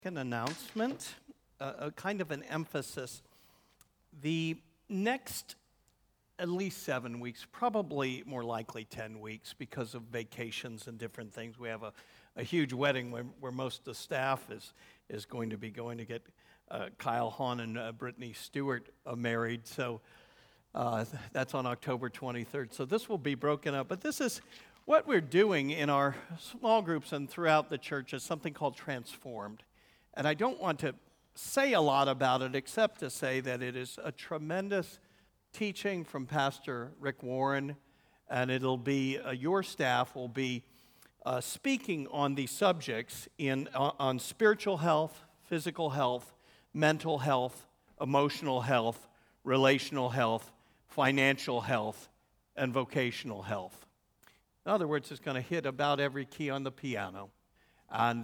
An announcement, a kind of an emphasis. The next at least 7 weeks, probably more likely 10 weeks because of vacations and different things. We have a huge wedding where most of the staff is going to be going to get Kyle Hahn and Brittany Stewart married. So that's on October 23rd. So this will be broken up. But this is what we're doing in our small groups and throughout the church is something called Transformed. And I don't want to say a lot about it except to say that it is a tremendous teaching from Pastor Rick Warren, and it'll be, your staff will be speaking on these subjects on spiritual health, physical health, mental health, emotional health, relational health, financial health, and vocational health. In other words, it's going to hit about every key on the piano, and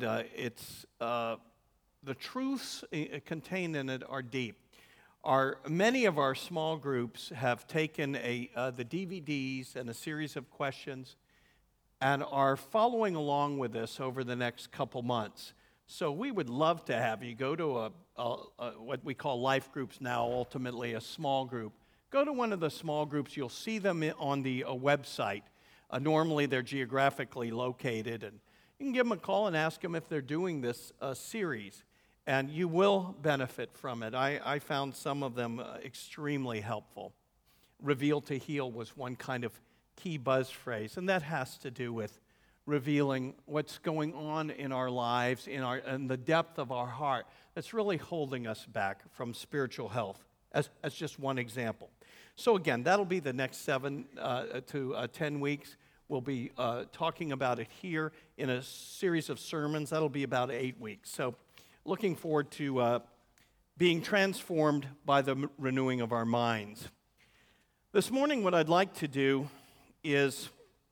the truths contained in it are deep. Many of our small groups have taken the DVDs and a series of questions and are following along with this over the next couple months. So we would love to have you go to what we call life groups now, ultimately a small group. Go to one of the small groups. You'll see them on the website. Normally they're geographically located, and you can give them a call and ask them if they're doing this series. And you will benefit from it. I found some of them extremely helpful. Reveal to heal was one kind of key buzz phrase, and that has to do with revealing what's going on in our lives, in the depth of our heart, that's really holding us back from spiritual health, as just one example. So again, that'll be the next 7 to 10 weeks. We'll be talking about it here in a series of sermons. That'll be about 8 weeks. So looking forward to being transformed by the renewing of our minds. This morning, what I'd like to do is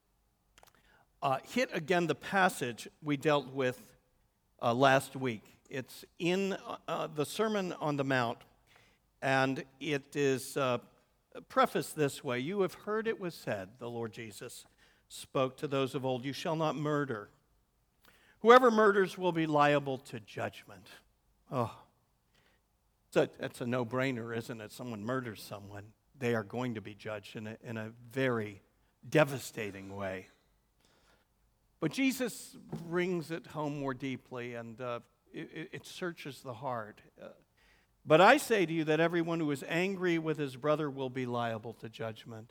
hit again the passage we dealt with last week. It's in the Sermon on the Mount, and it is prefaced this way. You have heard it was said, the Lord Jesus spoke to those of old, you shall not murder. Whoever murders will be liable to judgment. Oh, that's a no-brainer, isn't it? Someone murders someone, they are going to be judged in a very devastating way. But Jesus brings it home more deeply, and it searches the heart. But I say to you that everyone who is angry with his brother will be liable to judgment.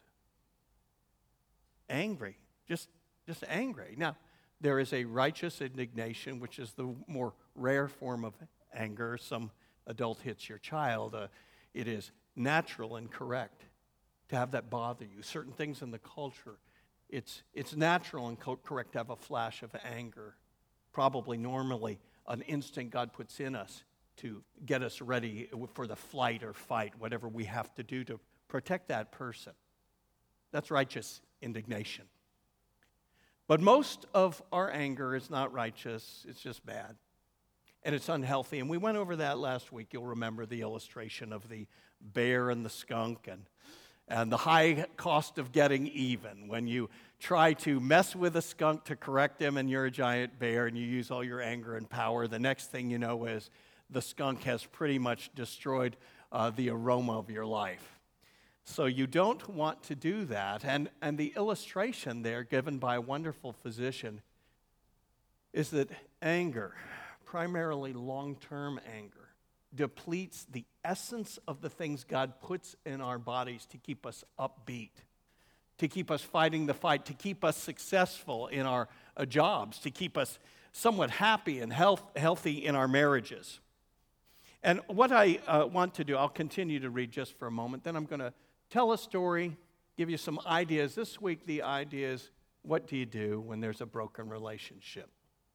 Angry, just angry. Now, there is a righteous indignation, which is the more rare form of anger. Some adult hits your child. It is natural and correct to have that bother you. Certain things in the culture, it's natural and correct to have a flash of anger. Probably normally an instinct God puts in us to get us ready for the flight or fight, whatever we have to do to protect that person. That's righteous indignation. But most of our anger is not righteous, it's just bad. And it's unhealthy. And we went over that last week. You'll remember the illustration of the bear and the skunk and the high cost of getting even. When you try to mess with a skunk to correct him and you're a giant bear and you use all your anger and power, the next thing you know is the skunk has pretty much destroyed the aroma of your life. So you don't want to do that. And the illustration there given by a wonderful physician is that anger, primarily long-term anger, depletes the essence of the things God puts in our bodies to keep us upbeat, to keep us fighting the fight, to keep us successful in our jobs, to keep us somewhat happy and healthy in our marriages. And what I want to do, I'll continue to read just for a moment, then I'm going to tell a story, give you some ideas. This week, the idea is, what do you do when there's a broken relationship?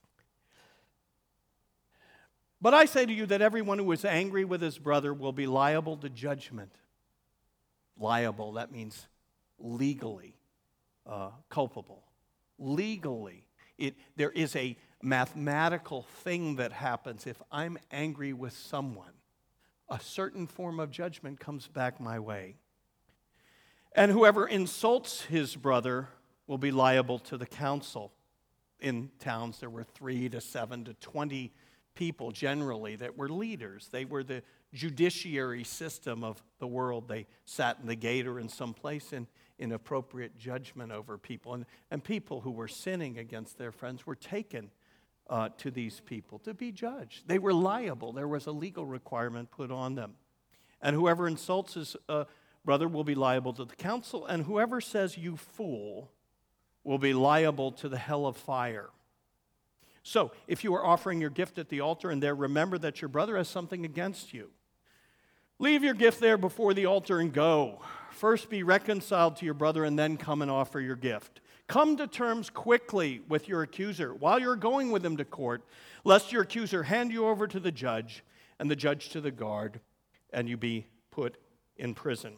But I say to you that everyone who is angry with his brother will be liable to judgment. Liable, that means legally culpable. Legally. There is a mathematical thing that happens if I'm angry with someone. A certain form of judgment comes back my way. And whoever insults his brother will be liable to the council. In towns, there were 3 to 7 to 20 people generally that were leaders. They were the judiciary system of the world. They sat in the gate or in some place in appropriate judgment over people. And people who were sinning against their friends were taken to these people to be judged. They were liable. There was a legal requirement put on them. And whoever insults his brother will be liable to the council, and whoever says, "You fool," will be liable to the hell of fire. So, if you are offering your gift at the altar and there remember that your brother has something against you, leave your gift there before the altar and go. First be reconciled to your brother and then come and offer your gift. Come to terms quickly with your accuser while you're going with him to court, lest your accuser hand you over to the judge and the judge to the guard, and you be put in prison.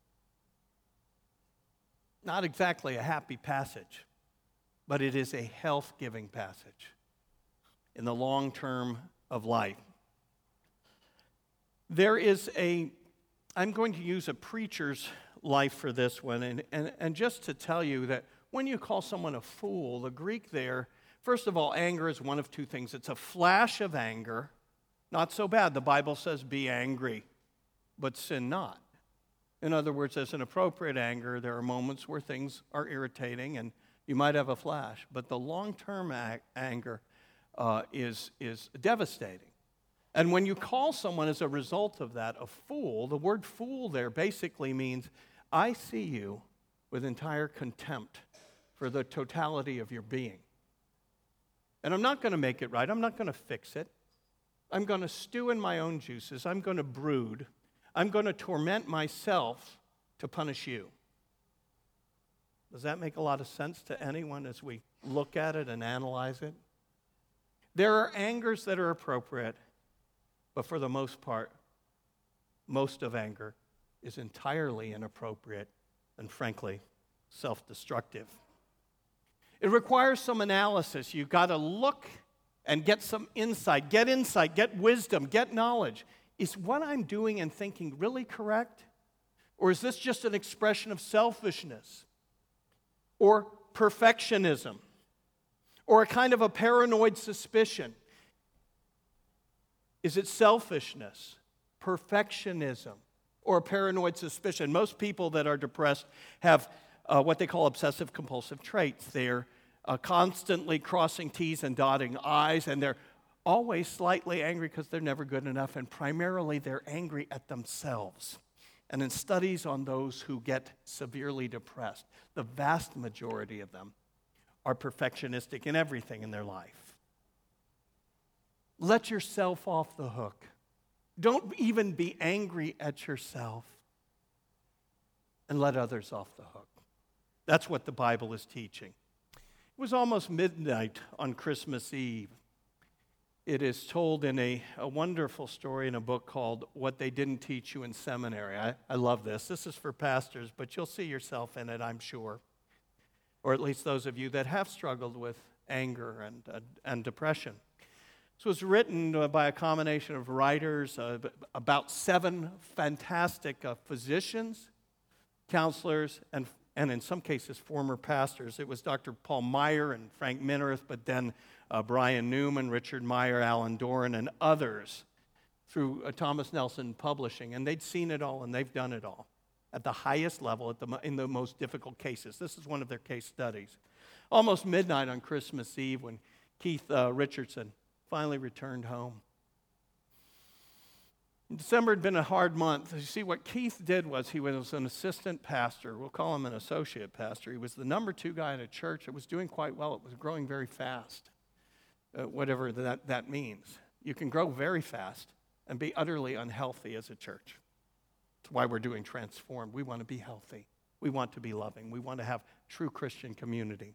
Not exactly a happy passage, but it is a health-giving passage in the long term of life. I'm going to use a preacher's life for this one, and just to tell you that when you call someone a fool, the Greek there, first of all, anger is one of two things. It's a flash of anger, not so bad. The Bible says be angry, but sin not. In other words, as an appropriate anger, there are moments where things are irritating and you might have a flash, but the long-term anger is devastating. And when you call someone as a result of that a fool, the word fool there basically means I see you with entire contempt for the totality of your being. And I'm not going to make it right. I'm not going to fix it. I'm going to stew in my own juices. I'm going to brood. I'm going to torment myself to punish you. Does that make a lot of sense to anyone as we look at it and analyze it? There are angers that are appropriate, but for the most part, most of anger is entirely inappropriate and, frankly, self-destructive. It requires some analysis. You've got to look and get some insight, get wisdom, get knowledge. Is what I'm doing and thinking really correct? Or is this just an expression of selfishness? Or perfectionism? Or a kind of a paranoid suspicion? Is it selfishness, perfectionism, or a paranoid suspicion? Most people that are depressed have what they call obsessive-compulsive traits. They're constantly crossing T's and dotting I's, and they're always slightly angry because they're never good enough, and primarily they're angry at themselves. And in studies on those who get severely depressed, the vast majority of them are perfectionistic in everything in their life. Let yourself off the hook. Don't even be angry at yourself, and let others off the hook. That's what the Bible is teaching. It was almost midnight on Christmas Eve. It is told in a wonderful story in a book called What They Didn't Teach You in Seminary. I love this. This is for pastors, but you'll see yourself in it, I'm sure. Or at least those of you that have struggled with anger and depression. This was written by a combination of writers, about 7 fantastic physicians, counselors, and in some cases former pastors. It was Dr. Paul Meyer and Frank Minirth, but then Brian Newman, Richard Meyer, Alan Doran, and others through Thomas Nelson Publishing. And they'd seen it all and they've done it all at the highest level in the most difficult cases. This is one of their case studies. Almost midnight on Christmas Eve when Keith Richardson finally returned home. December had been a hard month. You see, what Keith did was he was an assistant pastor. We'll call him an associate pastor. He was the number 2 guy in a church. It was doing quite well. It was growing very fast, whatever that means. You can grow very fast and be utterly unhealthy as a church. That's why we're doing Transformed. We want to be healthy. We want to be loving. We want to have true Christian community.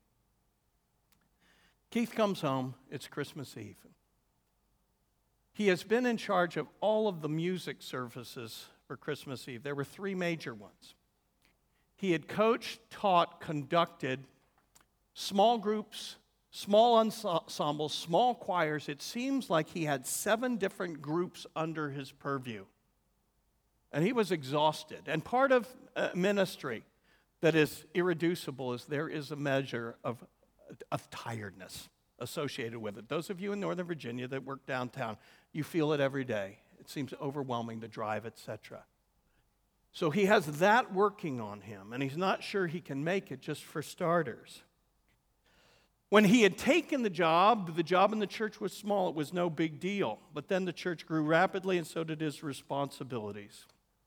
Keith comes home. It's Christmas Eve. He has been in charge of all of the music services for Christmas Eve. There were 3 major ones. He had coached, taught, conducted small groups, small ensembles, small choirs. It seems like he had 7 different groups under his purview. And he was exhausted. And part of ministry that is irreducible is there is a measure of tiredness, associated with it. Those of you in Northern Virginia that work downtown, you feel it every day. It seems overwhelming, the drive, etc. So he has that working on him, and he's not sure he can make it, just for starters. When he had taken the job in the church was small. It was no big deal. But then the church grew rapidly, and so did his responsibilities.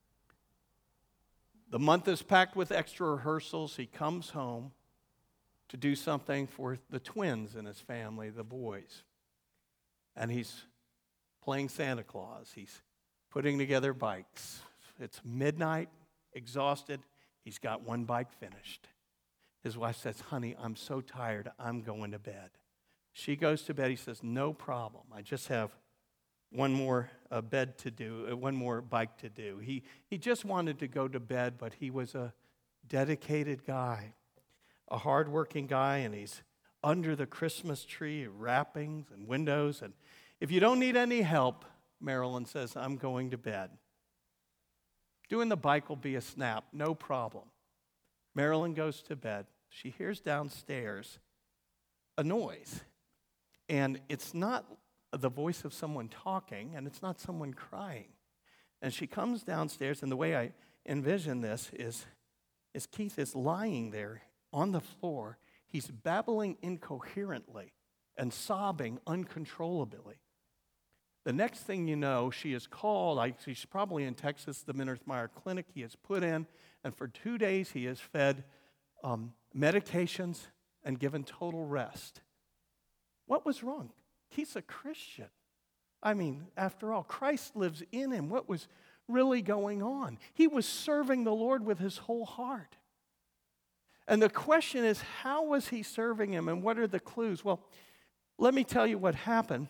The month is packed with extra rehearsals. He comes home to do something for the twins in his family, the boys. And he's playing Santa Claus. He's putting together bikes. It's midnight, exhausted. He's got one bike finished. His wife says, "Honey, I'm so tired. I'm going to bed." She goes to bed. He says, "No problem. I just have one more bed to do, one more bike to do." He just wanted to go to bed, but he was a dedicated guy, a hardworking guy, and he's under the Christmas tree, wrappings and windows. And if you don't need any help, Marilyn says, "I'm going to bed. Doing the bike will be a snap, no problem." Marilyn goes to bed. She hears downstairs a noise. And it's not the voice of someone talking, and it's not someone crying. And she comes downstairs, and the way I envision this is Keith is lying there on the floor. He's babbling incoherently and sobbing uncontrollably. The next thing you know, she is called. She's probably in Texas, the Minnesmeyer Clinic. He is put in, and for 2 days he is fed medications and given total rest. What was wrong? He's a Christian. I mean, after all, Christ lives in him. What was really going on? He was serving the Lord with his whole heart. And the question is, how was he serving him, and what are the clues? Well, let me tell you what happened.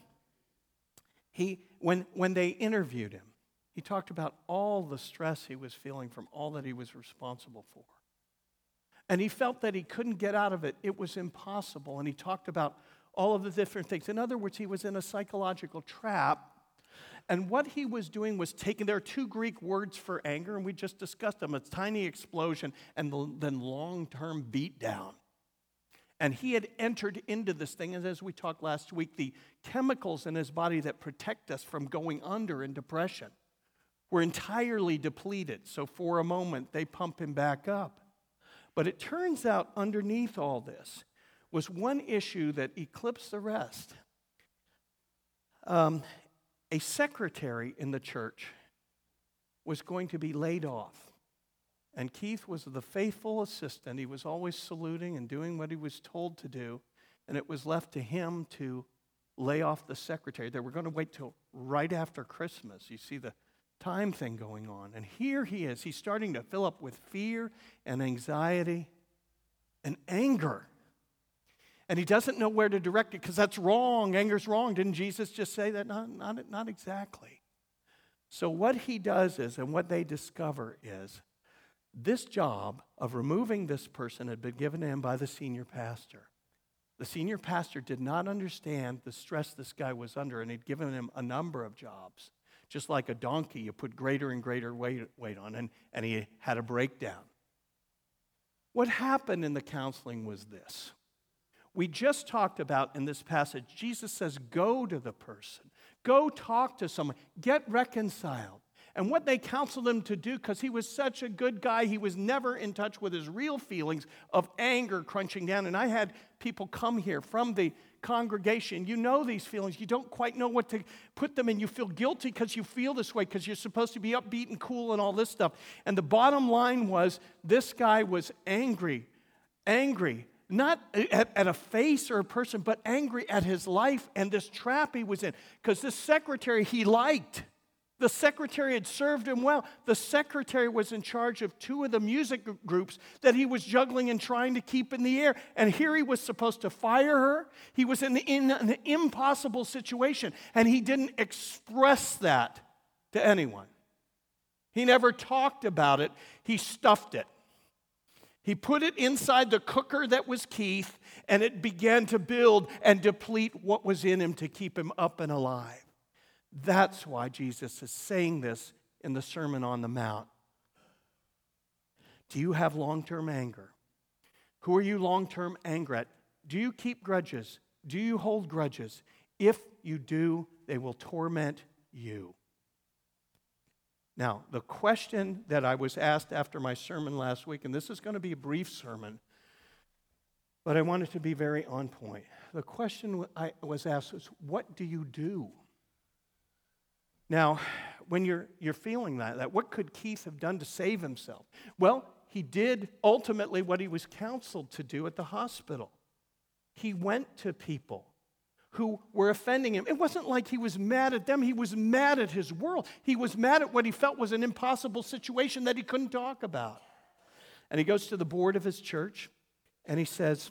When they interviewed him, he talked about all the stress he was feeling from all that he was responsible for. And he felt that he couldn't get out of it. It was impossible. And he talked about all of the different things. In other words, he was in a psychological trap. And what he was doing was taking, there are 2 Greek words for anger, and we just discussed them. It's tiny explosion and then long-term beatdown. And he had entered into this thing, and as we talked last week, the chemicals in his body that protect us from going under in depression were entirely depleted. So for a moment, they pump him back up. But it turns out underneath all this was one issue that eclipsed the rest. A secretary in the church was going to be laid off. And Keith was the faithful assistant. He was always saluting and doing what he was told to do. And it was left to him to lay off the secretary. They were going to wait till right after Christmas. You see the time thing going on. And here he is. He's starting to fill up with fear and anxiety and anger. And he doesn't know where to direct it because that's wrong. Anger's wrong. Didn't Jesus just say that? Not exactly. So what he does is, and what they discover is, this job of removing this person had been given to him by the senior pastor. The senior pastor did not understand the stress this guy was under, and he'd given him a number of jobs. Just like a donkey, you put greater and greater weight on, and he had a breakdown. What happened in the counseling was this. We just talked about in this passage, Jesus says, go to the person. Go talk to someone. Get reconciled. And what they counseled him to do, because he was such a good guy, he was never in touch with his real feelings of anger crunching down. And I had people come here from the congregation. You know these feelings. You don't quite know what to put them in. You feel guilty because you feel this way, because you're supposed to be upbeat and cool and all this stuff. And the bottom line was, this guy was angry. Not at a face or a person, but angry at his life and this trap he was in. Because this secretary he liked. The secretary had served him well. The secretary was in charge of 2 of the music groups that he was juggling and trying to keep in the air. And here he was supposed to fire her. He was in an impossible situation. And he didn't express that to anyone. He never talked about it. He stuffed it. He put it inside the cooker that was Keith, and it began to build and deplete what was in him to keep him up and alive. That's why Jesus is saying this in the Sermon on the Mount. Do you have long-term anger? Who are you long-term angry at? Do you keep grudges? Do you hold grudges? If you do, they will torment you. Now, the question that I was asked after my sermon last week, and this is going to be a brief sermon, but I want it to be very on point. The question I was asked was, what do you do? Now, when you're feeling that, what could Keith have done to save himself? Well, he did ultimately what he was counseled to do at the hospital. He went to people who were offending him. It wasn't like he was mad at them. He was mad at his world. He was mad at what he felt was an impossible situation that he couldn't talk about. And he goes to the board of his church, and he says,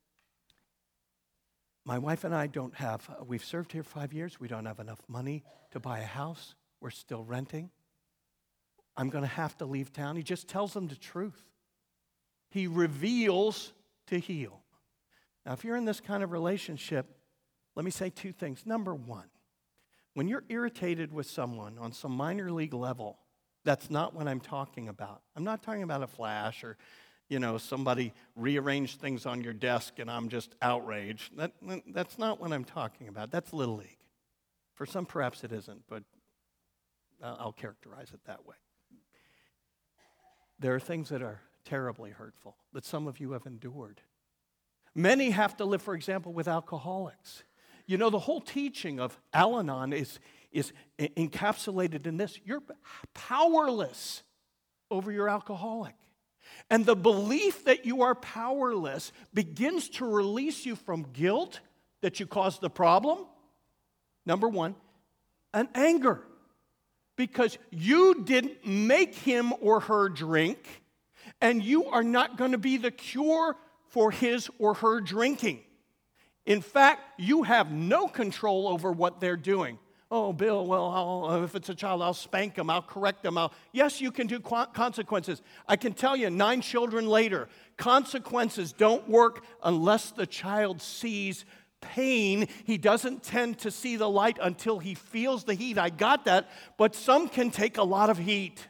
my wife and I we've served here 5 years. We don't have enough money to buy a house. We're still renting. I'm going to have to leave town. He just tells them the truth. He reveals to heal. Now, if you're in this kind of relationship, let me say two things. Number one, when you're irritated with someone on some minor league level, that's not what I'm talking about. I'm not talking about a flash or, somebody rearranged things on your desk and I'm just outraged. That's not what I'm talking about. That's Little League. For some, perhaps it isn't, but I'll characterize it that way. There are things that are terribly hurtful that some of you have endured. Many have to live, for example, with alcoholics. The whole teaching of Al-Anon is encapsulated in this. You're powerless over your alcoholic. And the belief that you are powerless begins to release you from guilt that you caused the problem, number one, and anger. Because you didn't make him or her drink, and you are not going to be the cure for his or her drinking. In fact, you have no control over what they're doing. Oh, Bill, well, if it's a child, I'll spank them, I'll correct them. Yes, you can do consequences. I can tell you, 9 children later, consequences don't work unless the child sees pain. He doesn't tend to see the light until he feels the heat. I got that, but some can take a lot of heat.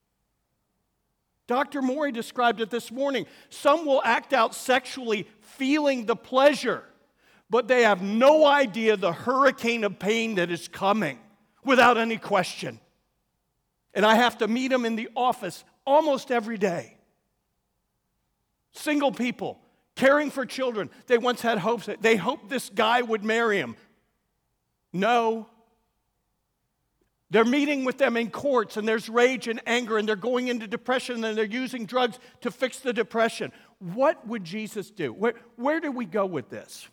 Dr. Morey described it this morning. Some will act out sexually feeling the pleasure, but they have no idea the hurricane of pain that is coming without any question. And I have to meet them in the office almost every day. Single people, caring for children. They once had hopes that they hoped this guy would marry him. No. They're meeting with them in courts, and there's rage and anger, and they're going into depression, and they're using drugs to fix the depression. What would Jesus do? Where do we go with this?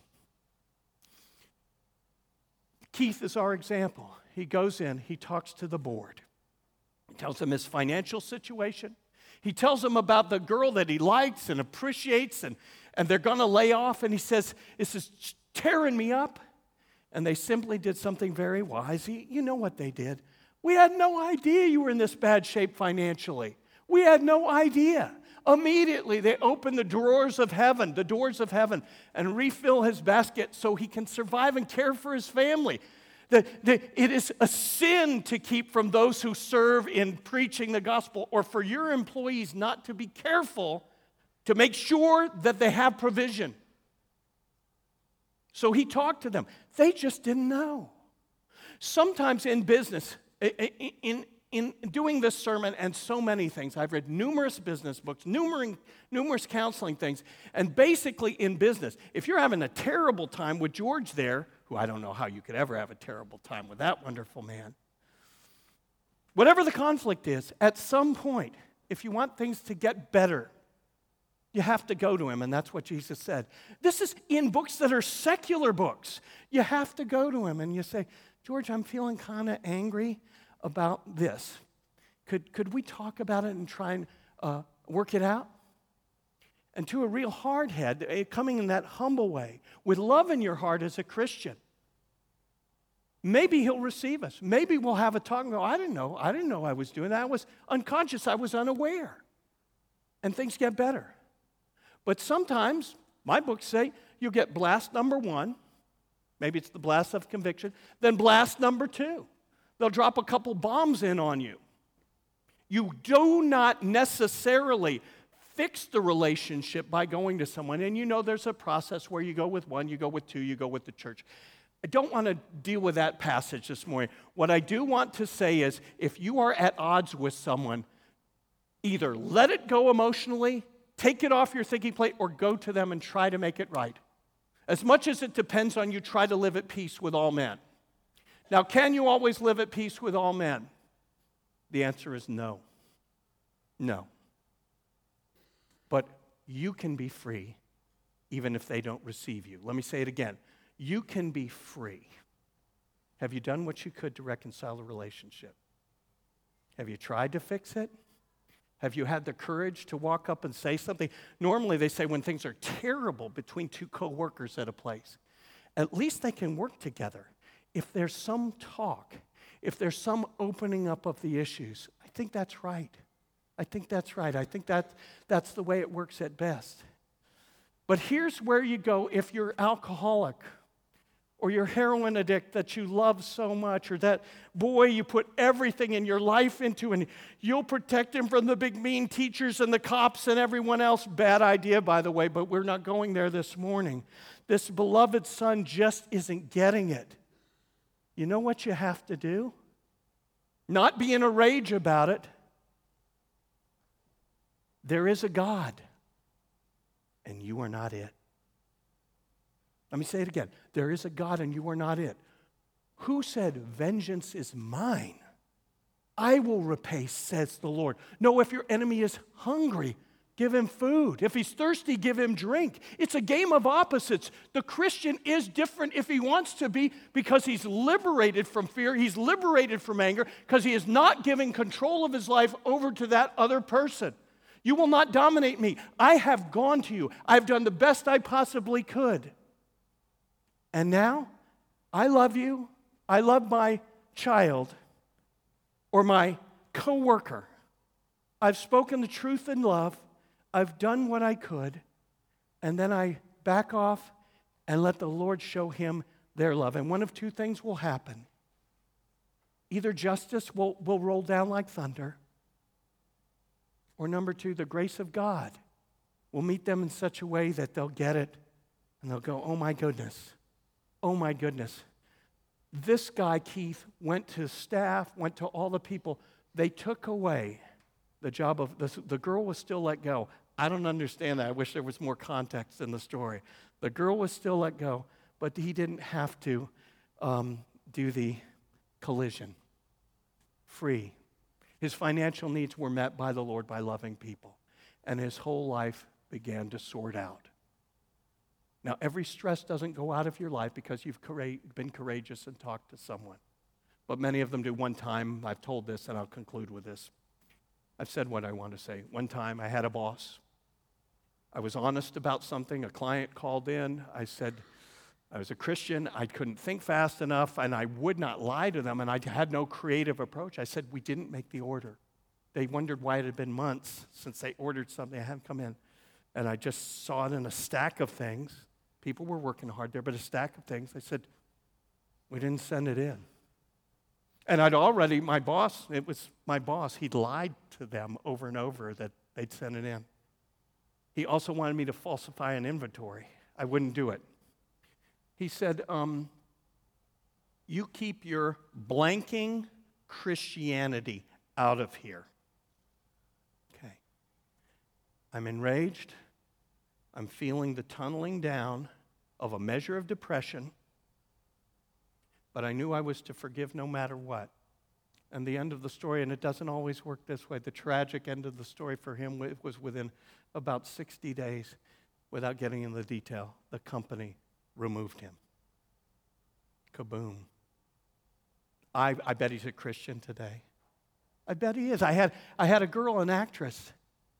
Keith is our example. He goes in, he talks to the board. He tells them his financial situation. He tells them about the girl that he likes and appreciates, and they're going to lay off, and he says, this is tearing me up. And they simply did something very wise. You know what they did. We had no idea you were in this bad shape financially. We had no idea. Immediately, they open the doors of heaven, and refill his basket so he can survive and care for his family. It is a sin to keep from those who serve in preaching the gospel, or for your employees not to be careful to make sure that they have provision. So he talked to them. They just didn't know. Sometimes in business, in doing this sermon and so many things, I've read numerous business books, numerous counseling things, and basically in business, if you're having a terrible time with George there, who I don't know how you could ever have a terrible time with that wonderful man, whatever the conflict is, at some point, if you want things to get better, you have to go to him, and that's what Jesus said. This is in books that are secular books. You have to go to him, and you say, George, I'm feeling kind of angry about this. Could we talk about it and try and work it out? And to a real hardhead, coming in that humble way, with love in your heart as a Christian, maybe he'll receive us. Maybe we'll have a talk and go, I didn't know I was doing that. I was unconscious. I was unaware. And things get better. But sometimes, my books say, you get blast number 1. Maybe it's the blast of conviction. Then blast number 2. They'll drop a couple bombs in on you. You do not necessarily fix the relationship by going to someone. And you know there's a process where you go with one, you go with two, you go with the church. I don't want to deal with that passage this morning. What I do want to say is, if you are at odds with someone, either let it go emotionally, take it off your thinking plate, or go to them and try to make it right. As much as it depends on you, try to live at peace with all men. Now, can you always live at peace with all men? The answer is no. No. But you can be free even if they don't receive you. Let me say it again. You can be free. Have you done what you could to reconcile the relationship? Have you tried to fix it? Have you had the courage to walk up and say something? Normally they say when things are terrible between two co-workers at a place, at least they can work together. If there's some talk, if there's some opening up of the issues, I think that's right. I think that's right. I think that's the way it works at best. But here's where you go if you're alcoholic, or your heroin addict that you love so much, or that boy you put everything in your life into, and you'll protect him from the big mean teachers and the cops and everyone else. Bad idea, by the way, but we're not going there this morning. This beloved son just isn't getting it. You know what you have to do? Not be in a rage about it. There is a God, and you are not it. Let me say it again. There is a God and you are not it. Who said, vengeance is mine? I will repay, says the Lord. No, if your enemy is hungry, give him food. If he's thirsty, give him drink. It's a game of opposites. The Christian is different if he wants to be, because he's liberated from fear. He's liberated from anger because he is not giving control of his life over to that other person. You will not dominate me. I have gone to you. I've done the best I possibly could. And now, I love you, I love my child, or my coworker. I've spoken the truth in love, I've done what I could, and then I back off and let the Lord show him their love. And one of two things will happen. Either justice will roll down like thunder, or number two, the grace of God will meet them in such a way that they'll get it, and they'll go, oh my goodness. Oh my goodness. This guy, Keith, went to staff, went to all the people. They took away the job of, the girl was still let go. I don't understand that. I wish there was more context in the story. The girl was still let go, but he didn't have to do the collision. Free. His financial needs were met by the Lord by loving people, and his whole life began to sort out. Now, every stress doesn't go out of your life because you've been courageous and talked to someone. But many of them do. One time, I've told this, and I'll conclude with this. I've said what I want to say. One time, I had a boss. I was honest about something. A client called in. I said I was a Christian. I couldn't think fast enough, and I would not lie to them, and I had no creative approach. I said, we didn't make the order. They wondered why it had been months since they ordered something. I hadn't come in. And I just saw it in a stack of things. People were working hard there, but a stack of things. I said, we didn't send it in. And my boss, he'd lied to them over and over that they'd send it in. He also wanted me to falsify an inventory. I wouldn't do it. He said, you keep your blanking Christianity out of here. Okay. I'm enraged. I'm feeling the tunneling down of a measure of depression, but I knew I was to forgive no matter what. And the end of the story, and it doesn't always work this way, the tragic end of the story for him was within about 60 days, without getting into the detail, the company removed him. Kaboom. I bet he's a Christian today. I bet he is. I had a girl, an actress,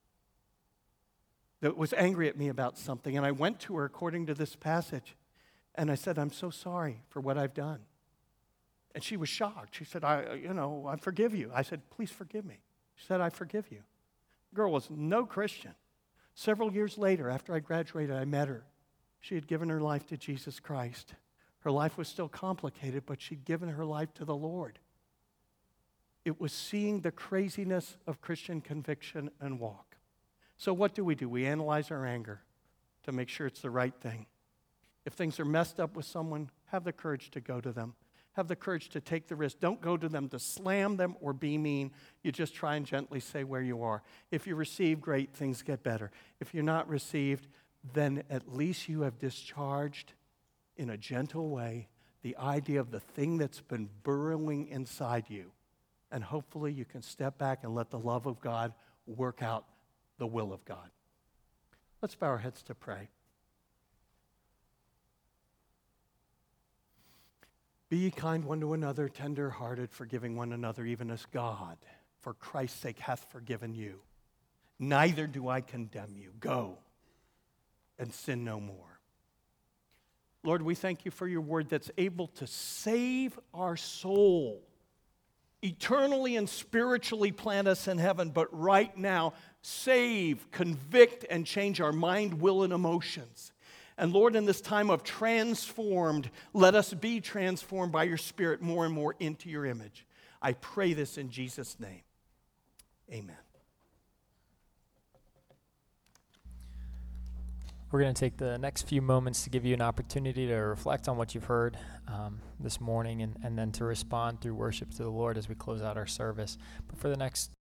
that was angry at me about something, and I went to her according to this passage, and I said, I'm so sorry for what I've done. And she was shocked. She said, I forgive you. I said, please forgive me. She said, I forgive you. The girl was no Christian. Several years later, after I graduated, I met her. She had given her life to Jesus Christ. Her life was still complicated, but she'd given her life to the Lord. It was seeing the craziness of Christian conviction and walk. So what do? We analyze our anger to make sure it's the right thing. If things are messed up with someone, have the courage to go to them. Have the courage to take the risk. Don't go to them to slam them or be mean. You just try and gently say where you are. If you receive, great, things get better. If you're not received, then at least you have discharged in a gentle way the idea of the thing that's been burrowing inside you. And hopefully you can step back and let the love of God work out the will of God. Let's bow our heads to pray. Be ye kind one to another, tender-hearted, forgiving one another, even as God, for Christ's sake, hath forgiven you. Neither do I condemn you. Go and sin no more. Lord, we thank you for your word that's able to save our soul, eternally and spiritually plant us in heaven, but right now, save, convict, and change our mind, will, and emotions. And Lord, in this time of transformed, let us be transformed by your Spirit more and more into your image. I pray this in Jesus' name. Amen. We're going to take the next few moments to give you an opportunity to reflect on what you've heard this morning and then to respond through worship to the Lord as we close out our service. But for the next